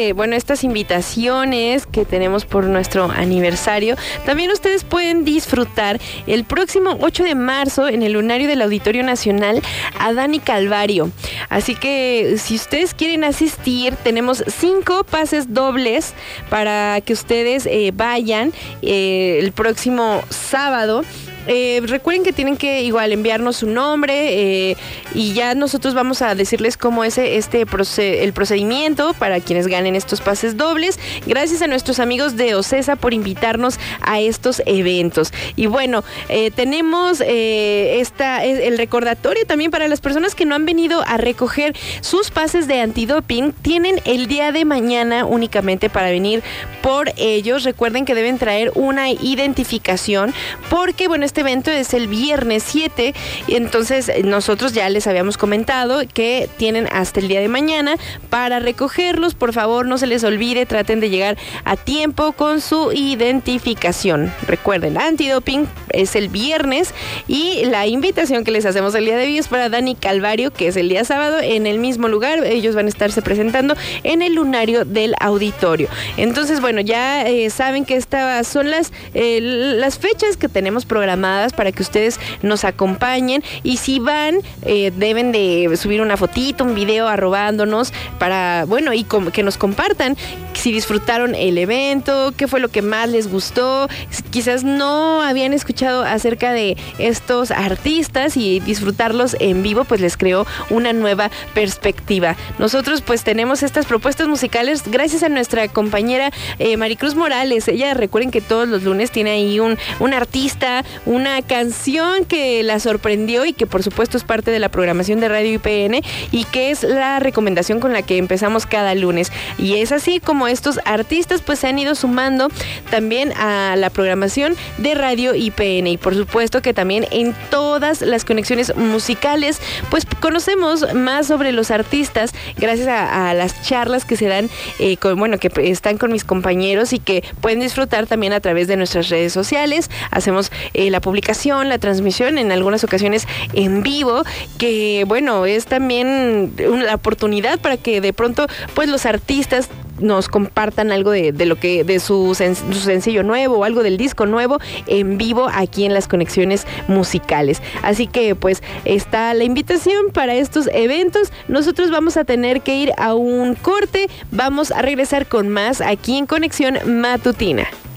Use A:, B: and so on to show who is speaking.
A: bueno, estas invitaciones que tenemos por nuestro aniversario, también ustedes pueden disfrutar el próximo 8 de marzo en el lunario del Auditorio Nacional a Dani Calvario. Así que si ustedes quieren asistir, tenemos 5 pases dobles para que ustedes vayan el próximo sábado. Recuerden que tienen que igual enviarnos su nombre y ya nosotros vamos a decirles cómo es el procedimiento para quienes ganen estos pases dobles. Gracias a nuestros amigos de OCESA por invitarnos a estos eventos. Y bueno, tenemos el recordatorio también para las personas que no han venido a recoger sus pases de antidoping. Tienen el día de mañana únicamente para venir por ellos. Recuerden que deben traer una identificación porque, bueno, este evento es el viernes 7 y entonces nosotros ya les habíamos comentado que tienen hasta el día de mañana para recogerlos. Por favor, no se les olvide, traten de llegar a tiempo con su identificación. Recuerden, antidoping es el viernes y la invitación que les hacemos el día de hoy es para Dani Calvario, que es el día sábado en el mismo lugar. Ellos van a estarse presentando en el lunario del auditorio. Entonces, bueno, ya saben que estas son las fechas que tenemos programadas para que ustedes nos acompañen, y si van deben de subir una fotito, un video arrobándonos para, bueno, y que nos compartan si disfrutaron el evento, qué fue lo que más les gustó. Quizás no habían escuchado acerca de estos artistas y disfrutarlos en vivo pues les creó una nueva perspectiva. Nosotros pues tenemos estas propuestas musicales gracias a nuestra compañera Maricruz Morales. Ella, recuerden que todos los lunes tiene ahí un artista, una canción que la sorprendió y que por supuesto es parte de la programación de Radio IPN y que es la recomendación con la que empezamos cada lunes. Y es así como estos artistas pues se han ido sumando también a la programación de Radio IPN, y por supuesto que también en todas las conexiones musicales pues conocemos más sobre los artistas gracias a las charlas que se dan que están con mis compañeros y que pueden disfrutar también a través de nuestras redes sociales. Hacemos la publicación, la transmisión, en algunas ocasiones en vivo, que bueno, es también una oportunidad para que de pronto pues los artistas nos compartan algo de su sencillo nuevo o algo del disco nuevo en vivo aquí en las conexiones musicales. Así que pues está la invitación para estos eventos. Nosotros vamos a tener que ir a un corte, vamos a regresar con más aquí en Conexión Matutina.